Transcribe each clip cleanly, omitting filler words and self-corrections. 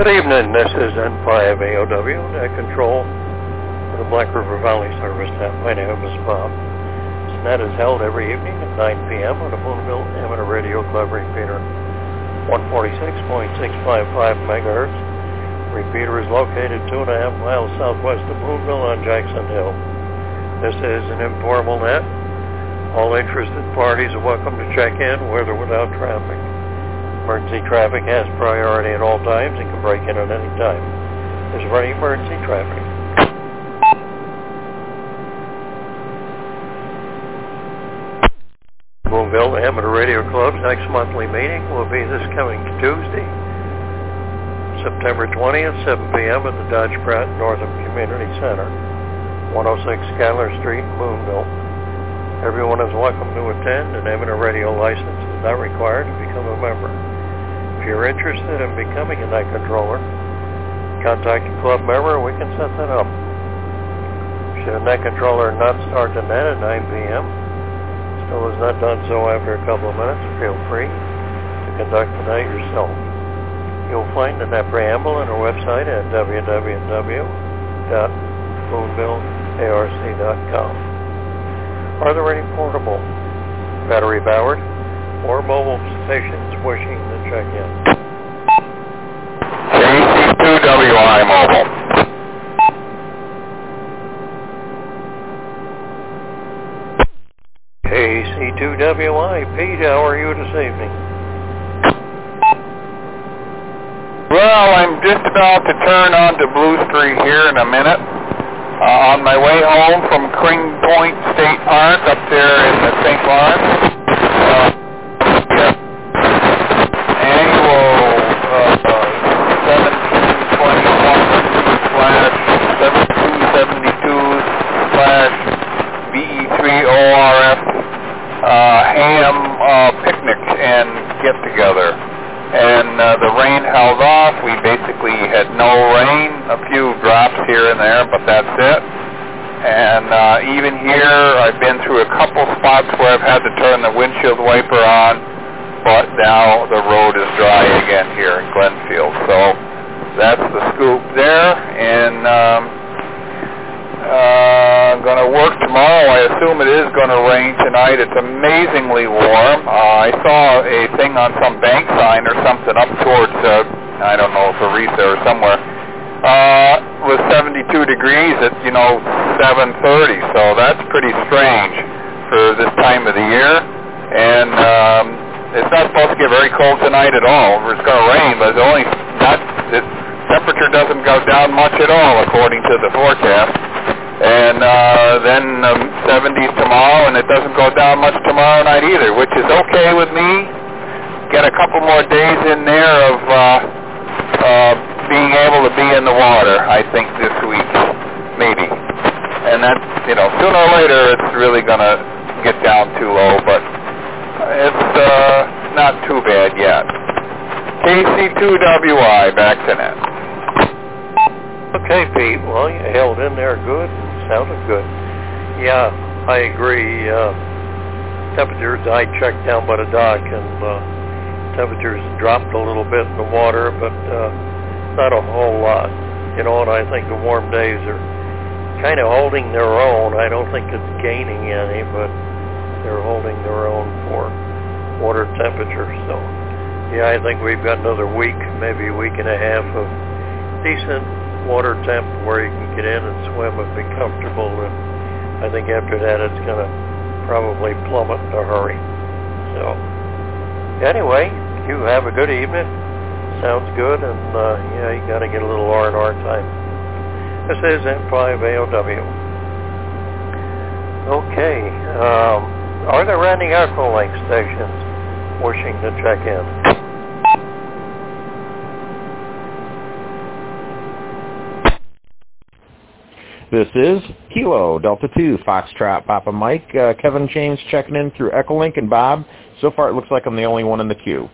Good evening, this is N5AOW, Net Control for the Black River Valley Service. My name is Bob. This net is held every evening at 9 p.m. on the Boonville Amateur Radio Club repeater, 146.655 megahertz. Repeater is located 2.5 miles southwest of Boonville on Jackson Hill. This is an informal net. All interested parties are welcome to check in with or without traffic. Emergency traffic has priority at all times and can break in at any time. Is there any emergency traffic? Boonville Amateur Radio Club's next monthly meeting will be this coming Tuesday, September 20th, 7 p.m. at the Dodge Pratt Northam Community Center, 106 Schuyler Street, Boonville. Everyone is welcome to attend. An amateur radio license is not required to become a member. If you're interested in becoming a net controller, contact a club member and we can set that up. Should a net controller not start the net at 9 p.m., still has not done so after a couple of minutes, feel free to conduct the net yourself. You'll find the net preamble on our website at www.boonvillearc.com. Are there any portable, battery-powered, or mobile stations wishing to check in? KC2WI Mobile. KC2WI. Pete, how are you this evening? Well, I'm just about to turn onto Blue Street here in a minute. On my way home from Crane Point State Park up there in the St. Lawrence. Annual 1721/7272/BE3ORF ham picnic and get together. And the rain held off. We basically had no rain, a few drops here and there, but that's it. And even here, I've been through a couple spots where I've had to turn the windshield wiper on, but now the road is dry again here in Glenfield. So that's the scoop there. And I'm going to work tomorrow. I assume it is going to rain tonight. It's amazingly warm. I saw a thing on some bank sign or something up towards, I don't know, Theresa or somewhere, was 72 degrees at, 7:30. So that's pretty strange for this time of the year. And it's not supposed to get very cold tonight at all. It's going to rain, but the temperature doesn't go down much at all according to the forecast. And then 70s tomorrow, and it doesn't go down much tomorrow night either, which is okay with me. Get a couple more days in there of being able to be in the water, I think, this week, maybe. And that, sooner or later it's really going to get down too low, but it's not too bad yet. KC2WI, back to net. Okay, Pete. Well, you held in there good. Sounded good. Yeah, I agree. Temperatures, I checked down by the dock, and temperatures dropped a little bit in the water, but not a whole lot. And I think the warm days are kind of holding their own. I don't think it's gaining any, but they're holding their own for water temperature. So, yeah, I think we've got another week, maybe a week and a half of decent water temp where you can get in and swim and be comfortable, and I think after that it's going to probably plummet in a hurry. So anyway, you have a good evening. Sounds good, and you got to get a little R&R time. This is N5AOW. Okay, are there any Equalink stations wishing to check in? This is Kilo Delta 2 Foxtrot Papa Mike. Kevin James checking in through Equalink, and Bob. So far it looks like I'm the only one in the queue.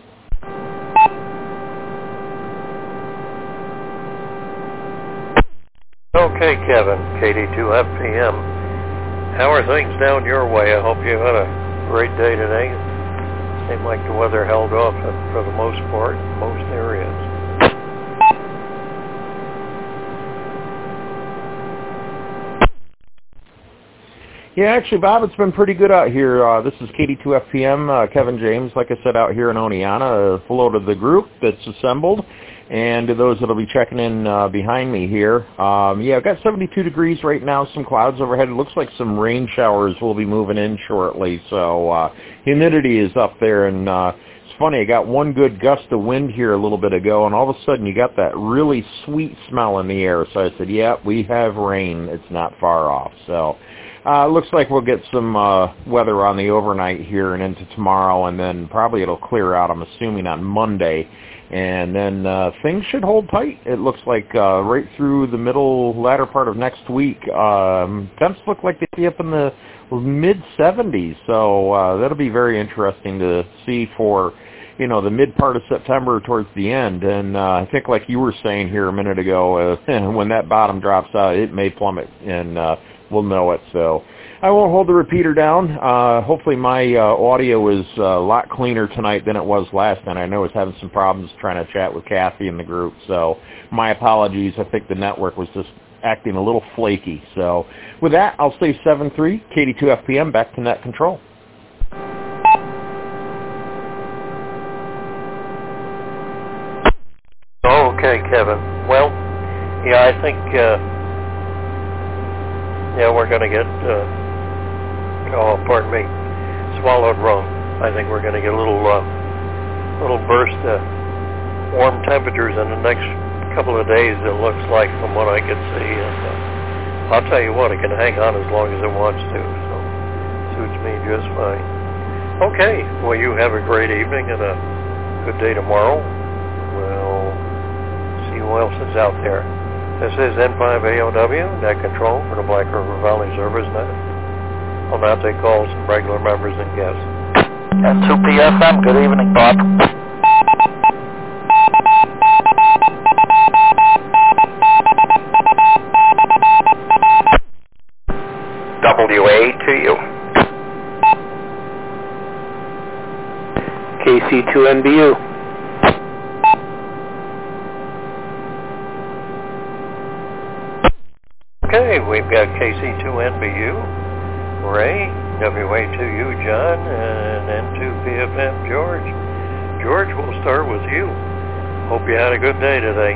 Okay, Kevin, KD2FPM. How are things down your way? I hope you had a great day today. Seemed like the weather held off for the most part in most areas. Yeah, actually, Bob, it's been pretty good out here. This is KD2FPM, Kevin James, like I said, out here in Oneonta. Hello to the group that's assembled, and to those that will be checking in behind me here. Yeah, I've got 72 degrees right now, some clouds overhead. It looks like some rain showers will be moving in shortly, so humidity is up there, and it's funny, I got one good gust of wind here a little bit ago, and all of a sudden you got that really sweet smell in the air, so I said, yeah, we have rain. It's not far off, so... looks like we'll get some weather on the overnight here and into tomorrow, and then probably it'll clear out, I'm assuming, on Monday. And then things should hold tight. It looks like right through the latter part of next week. Temps look like they'll be up in the mid-70s, so that'll be very interesting to see for, you know, the mid part of September towards the end. And I think like you were saying here a minute ago, when that bottom drops out, it may plummet, and we'll know it. So I won't hold the repeater down. Hopefully my audio is a lot cleaner tonight than it was last night. I know I was having some problems trying to chat with Kathy in the group, so my apologies. I think the network was just acting a little flaky. So with that, I'll say 7-3, KD2FPM, back to net control. Okay, Kevin. Well, yeah, I think... yeah, we're going to get, pardon me, swallowed wrong. I think we're going to get a little burst of warm temperatures in the next couple of days, it looks like, from what I can see. And I'll tell you what, it can hang on as long as it wants to, so suits me just fine. Okay, well, you have a great evening and a good day tomorrow. We'll see who else is out there. This is N5AOW, net control for the Black River Valley Service Net. I'll now take calls from regular members and guests. N2PFM, good evening, Bob. WA to you. KC2NBU. Okay, we've got KC2NBU, Ray, WA2U, John, and N2PFM, George. George, we'll start with you. Hope you had a good day today.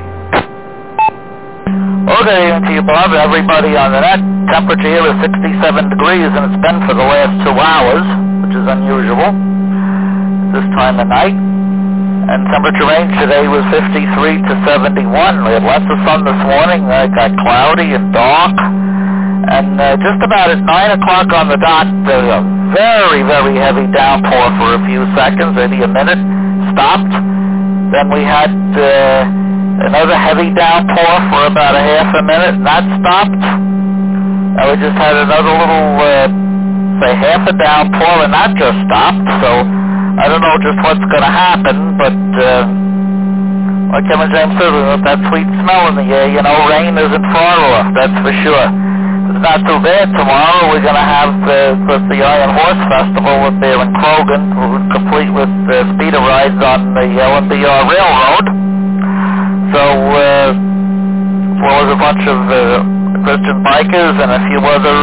Okay, to you, Bob. Everybody on the net. Temperature here is 67 degrees, and it's been for the last 2 hours, which is unusual this time of night. And temperature range today was 53 to 71. We had lots of sun this morning. It got cloudy and dark. And just about at 9 o'clock on the dot, there was a very, very heavy downpour for a few seconds, maybe a minute, stopped. Then we had another heavy downpour for about a half a minute, and that stopped. And we just had another little, say, half a downpour, and that just stopped. So I don't know just what's going to happen, but like Kevin James said, with that sweet smell in the air, you know, rain isn't far off, that's for sure. It's not too bad. Tomorrow we're going to have the Iron Horse Festival up there in Krogan, complete with speeder rides on the LNBR Railroad. So, as well as a bunch of Christian bikers and a few other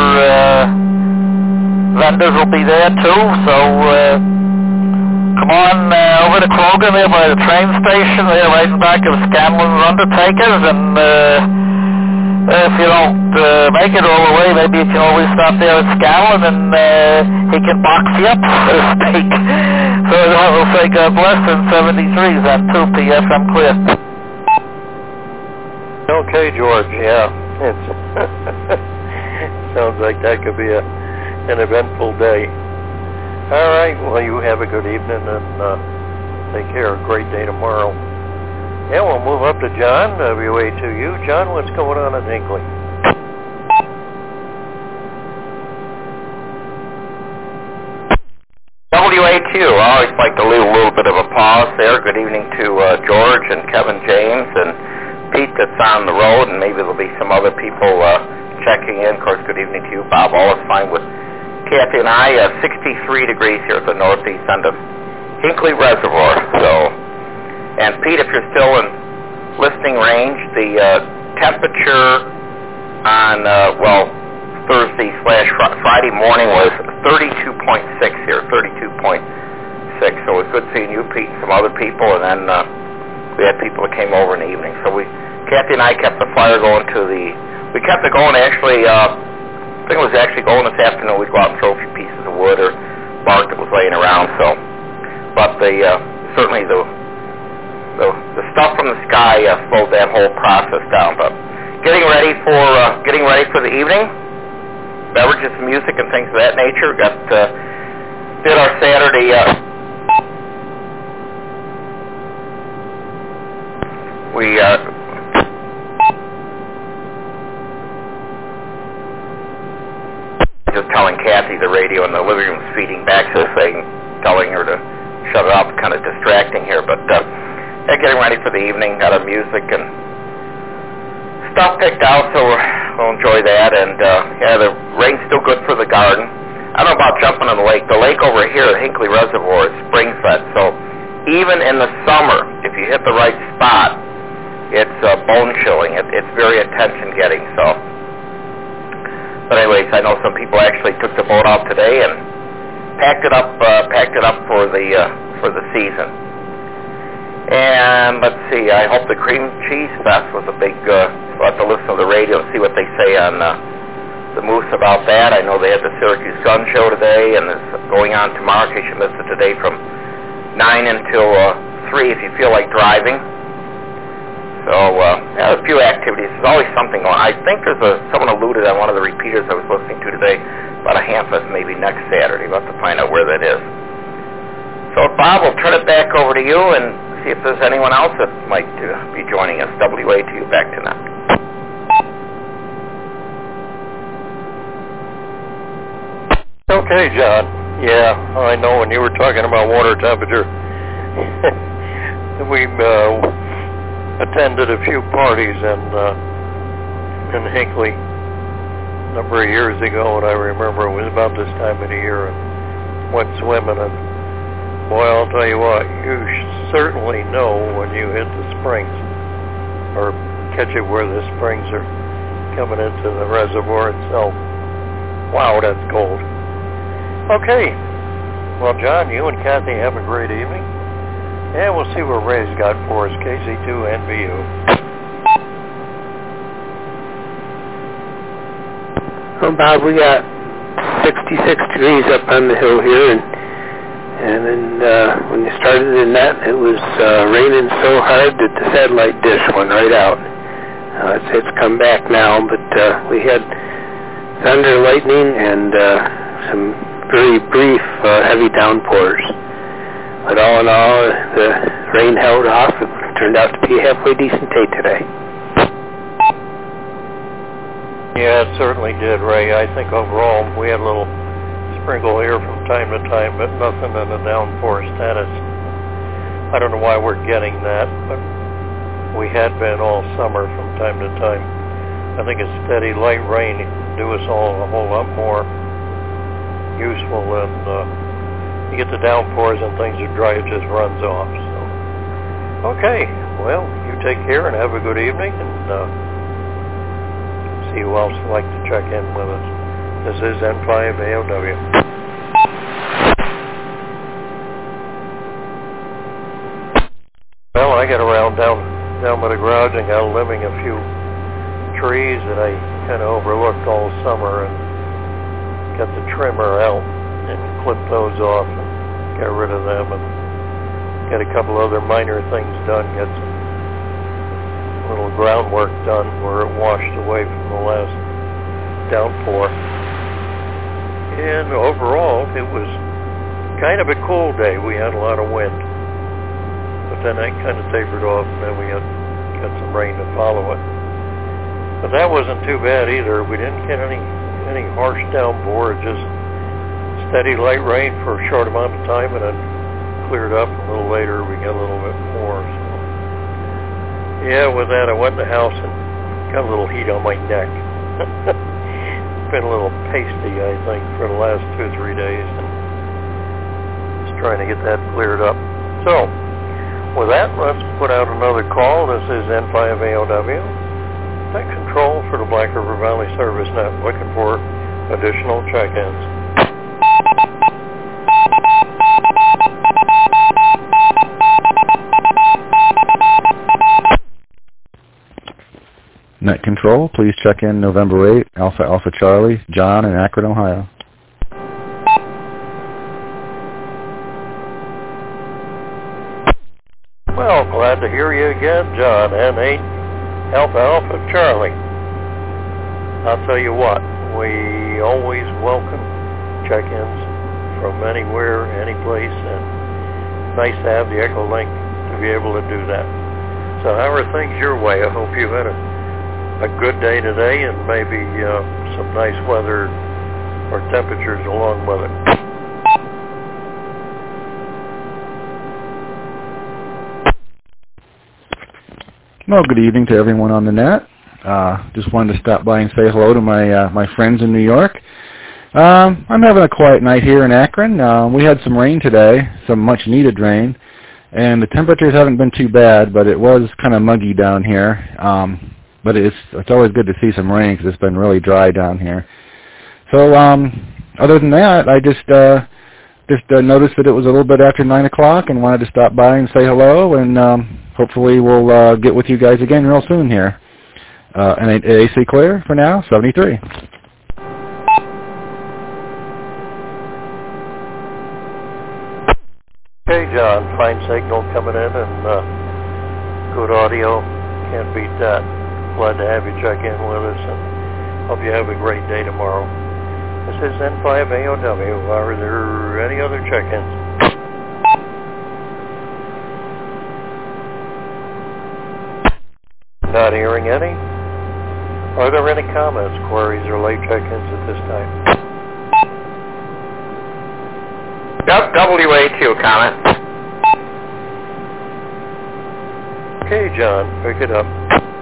vendors will be there too, so come on over to Krogan there by the train station there right in back of Scanlon's Undertakers, and if you don't make it all the way, maybe you can always stop there at Scanlon and he can box you up, so to speak. So we'll say God bless and 73s on 2PFM clear. Okay, George, yeah. It's sounds like that could be an eventful day. All right, well, you have a good evening and take care. A great day tomorrow. Yeah, we'll move up to John, WA2U. John, what's going on in Hinckley? WA2, I always like to leave a little bit of a pause there. Good evening to George and Kevin James and Pete that's on the road, and maybe there'll be some other people checking in. Of course, good evening to you, Bob. All is fine with Kathy and I. 63 degrees here at the northeast end of Hinckley Reservoir. So, and Pete, if you're still in listening range, the temperature on, Thursday/Friday morning was 32.6 here, 32.6. So it was good seeing you, Pete, and some other people, and then we had people that came over in the evening. So Kathy and I kept the fire going we kept it going actually, I think it was actually going this afternoon. We'd go out and throw a few pieces of wood or bark that was laying around. So, but certainly the stuff from the sky slowed that whole process down. But getting ready for the evening, beverages, music, and things of that nature. Did our Saturday. We just telling Kathy the radio in the living room is feeding back, so saying, telling her to shut it off, kind of distracting here. But getting ready for the evening, got our music and stuff picked out, so we'll enjoy that. And the rain's still good for the garden. I don't know about jumping in the lake. The lake over here at Hinckley Reservoir is spring fed, so even in the summer, if you hit the right spot, it's bone chilling. It's very attention getting. So, but anyways, I know some people actually took the boat out today and packed it up for the season. And let's see, I hope the Cream Cheese Fest was a big. We'll have to listen to the radio and see what they say on the Moose about that. I know they had the Syracuse Gun Show today, and it's going on tomorrow. In case you missed it today, from 9 until 3 if you feel like driving. So, a few activities. There's always something going on. I think someone alluded on one of the repeaters I was listening to today about a Hamfest maybe next Saturday. We'll have to find out where that is. So, Bob, we'll turn it back over to you and see if there's anyone else that might be joining us. WA to you, back to now. Okay, John. Yeah, I know when you were talking about water temperature, we attended a few parties in Hinckley a number of years ago, and I remember it was about this time of the year, and went swimming, and boy, I'll tell you what, you certainly know when you hit the springs, or catch it where the springs are coming into the reservoir itself. Wow, that's cold. Okay, well, John, you and Kathy have a great evening. And we'll see what Ray's got for us, KC2NBU. Well, Bob, we got 66 degrees up on the hill here, and then when you started in that, it was raining so hard that the satellite dish went right out. It's come back now, but we had thunder, lightning, and some very brief heavy downpours. But all in all, the rain held off. It turned out to be a halfway decent day today. Yeah, it certainly did, Ray. I think overall we had a little sprinkle here from time to time, but nothing in the downpour status. I don't know why we're getting that, but we had been all summer from time to time. I think a steady light rain would do us all a whole lot more useful than you get the downpours and things are dry, it just runs off. So, okay, well, you take care and have a good evening, and see who else would like to check in with us. This is N5AOW. Well, I got around down by the garage and got limbing a few trees that I kind of overlooked all summer, and got the trimmer out and clipped those off and got rid of them, and got a couple other minor things done, got some little groundwork done where it washed away from the last downpour. And overall, it was kind of a cool day. We had a lot of wind, but then that kind of tapered off, and then we got some rain to follow it. But that wasn't too bad either. We didn't get any harsh downpour, just steady light rain for a short amount of time, and then cleared up. A little later we got a little bit more. So, yeah, with that I went in the house and got a little heat on my neck. Been a little pasty, I think, for the last 2 or 3 days, and just trying to get that cleared up. So, with that, let's put out another call. This is N5AOW, Tech Control for the Black River Valley Service Net, looking for additional check-ins. Net Control, please check in November 8, Alpha Alpha Charlie, John in Akron, Ohio. Well, glad to hear you again, John, N8, Alpha Alpha Charlie. I'll tell you what, we always welcome check-ins from anywhere, any place, and nice to have the Echolink to be able to do that. So how are things your way? I hope you had a good day today and maybe some nice weather or temperatures along with it. Well, good evening to everyone on the net. Just wanted to stop by and say hello to my friends in New York. I'm having a quiet night here in Akron. We had some rain today, some much-needed rain, and the temperatures haven't been too bad, but it was kind of muggy down here. But it's always good to see some rain because it's been really dry down here. So other than that, I just noticed that it was a little bit after 9 o'clock and wanted to stop by and say hello, and hopefully we'll get with you guys again real soon here. And AC clear for now, 73. Okay, John, fine signal coming in and good audio. Can't beat that. Glad to have you check in with us and hope you have a great day tomorrow. This is N5AOW. Are there any other check-ins? Not hearing any. Are there any comments, queries, or late check-ins at this time? WA2 comment. Okay, John, pick it up.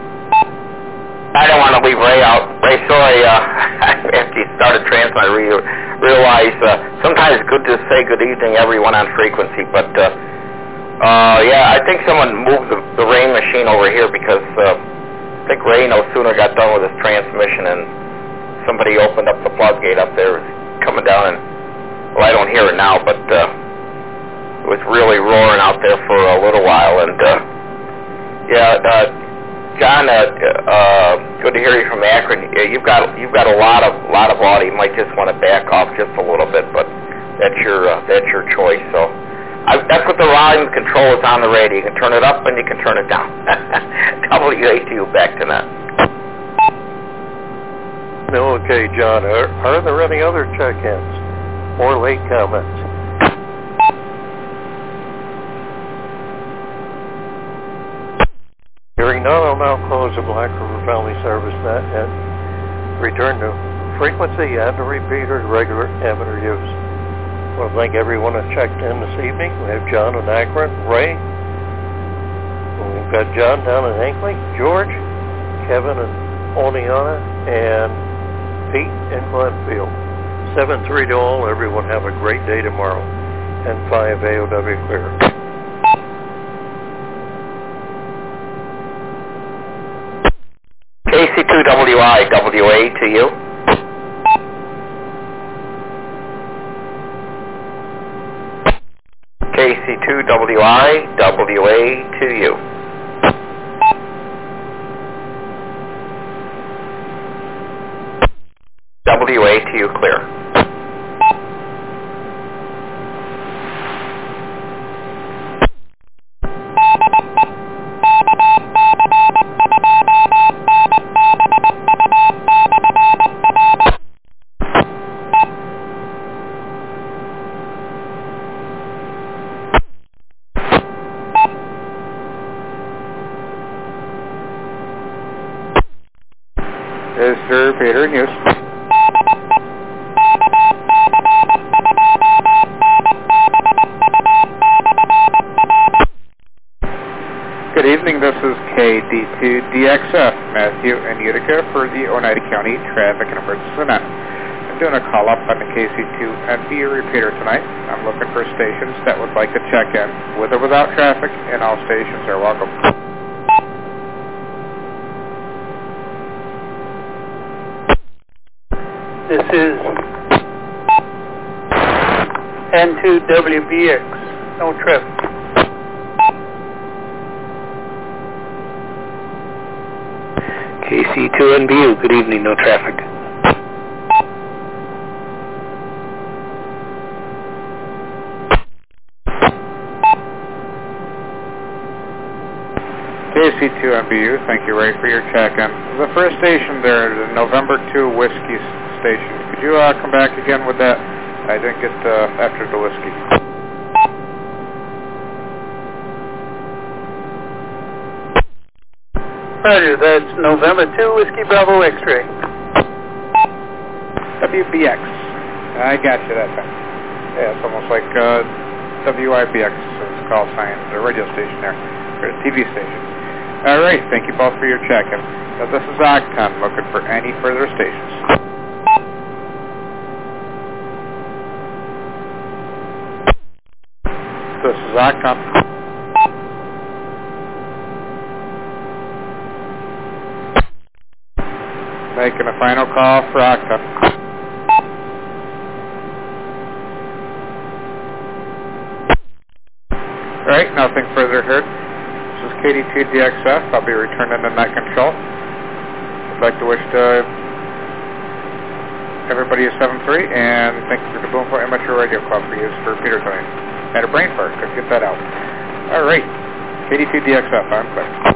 I don't want to leave Ray out. Ray, sorry, after you started transmitting, I realized sometimes it's good to say good evening everyone on frequency, but yeah, I think someone moved the rain machine over here because I think Ray no sooner got done with his transmission and somebody opened up the floodgate up there. It was coming down and, well, I don't hear it now, but it was really roaring out there for a little while, and yeah, John, good to hear you from Akron. You've got a lot of audio. You might just want to back off just a little bit, but that's your choice. So that's what the volume control is on the radio. You can turn it up and you can turn it down. WA2 back to that. Okay, John. Are there any other check-ins or late comments? Hearing none, I'll now close the Black River Valley Service net and return to frequency and to repeater regular amateur use. I want to thank everyone that checked in this evening. We have John in Akron, Ray. We've got John down in Hinckley, George, Kevin in Oneonta, and Pete in Glenfield. 7-3 to all. Everyone have a great day tomorrow. N5 AOW clear. KC2WI, WA to you. KC2WI, WA to you. WA to you, clear. This is Repeater News. Good evening, this is KD2DXF, Matthew and Utica for the Oneida County Traffic and Emergency Center. I'm doing a call-up on the KC2NB repeater tonight. I'm looking for stations that would like to check in, with or without traffic, and all stations are welcome. This is N2WBX. No traffic. KC2NBU, good evening, no traffic. KC2NBU, thank you, Ray, for your check-in. The first station there, the November 2 Whiskey station. Could you come back again with that? I didn't get after the whiskey. Roger, that's November 2 Whiskey Bravo X-ray. WBX. I got you that time. Yeah, it's almost like WIBX, it's call sign, the radio station there, or the TV station. All right, thank you both for your check-in. Now, this is Octon, looking for any further stations. This is Octon. Making a final call for Octon. All right, nothing further heard. This is KD2DXF. I'll be returning to net control. I'd like to wish everybody a 7-3, and thank you for the Boomful Amateur Radio Club for use for Peter Tony. Had a brain fart, couldn't get that out. All right, KD2DXF, I'm clear.